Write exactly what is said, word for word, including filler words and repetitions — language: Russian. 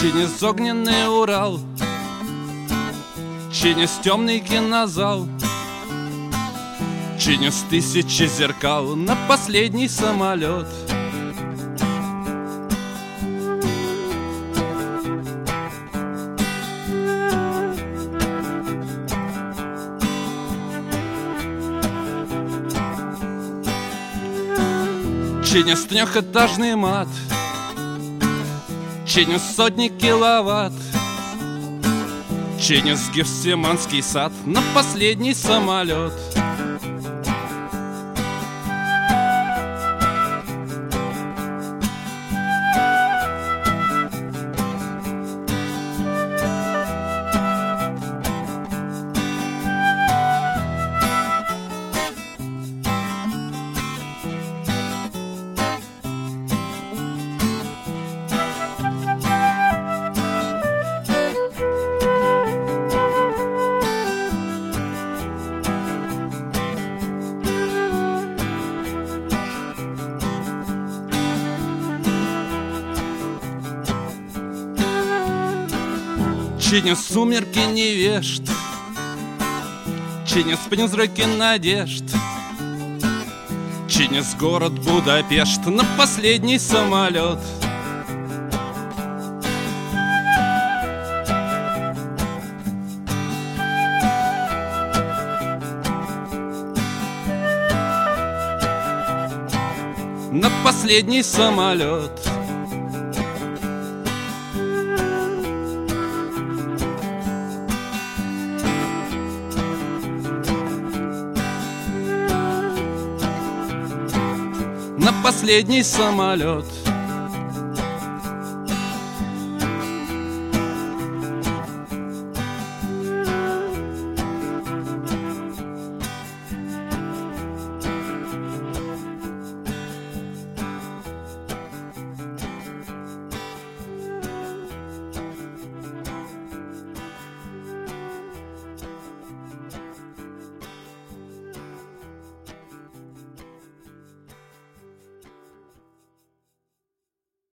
Через огненный Урал, через темный кинозал, через тысячи зеркал на последний самолет. Через трехэтажный мат, через сотни киловатт, через Гефсиманский сад на последний самолет. Через сумерки невежд, через призраки надежд, через город Будапешт на последний самолет. На последний самолет. На последний самолет.